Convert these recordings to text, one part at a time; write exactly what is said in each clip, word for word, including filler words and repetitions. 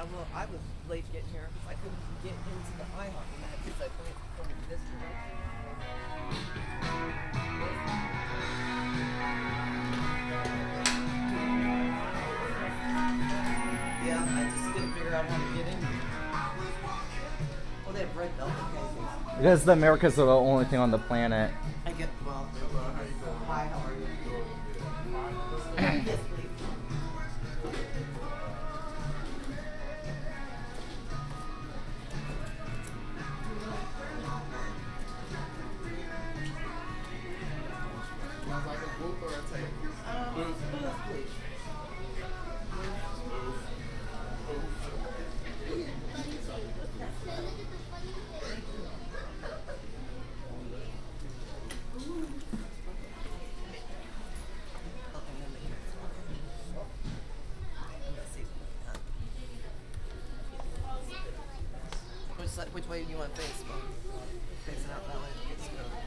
I, well, I was late getting here because I couldn't get into the IHOP and I had to like going from this direction. Yeah, I just didn't figure out how to get in. Oh, they have red velvet cases. Because the Americas are the only thing on the planet. I get well. Hi, how are you? Yes, please. Sounds like a booth or a tape. Um, booth, please. Which, side, which way do you want to face? Well, face it out that way. Face it out.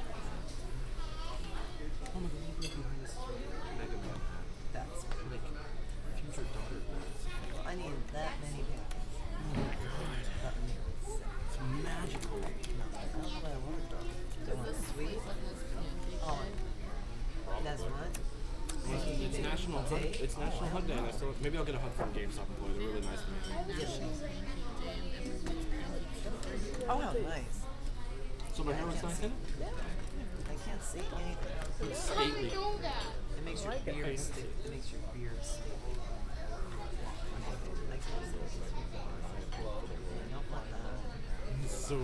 Oh my god, look behind this Mega Man. That's Like, future daughter words. well, I need that many packets. Oh my god. It's magical. That's what I want, though. Do you want the sweet? Oh, that's what? It's National Hug. It's National Hug Day, and I still maybe I'll get a hug from GameStop employee. They're really nice to me. Oh, how nice. So my hair looks nice in it? I can't see anything. It's stately. It makes your beard stick. It makes your beard stick. I can't see. I don't want that. It's so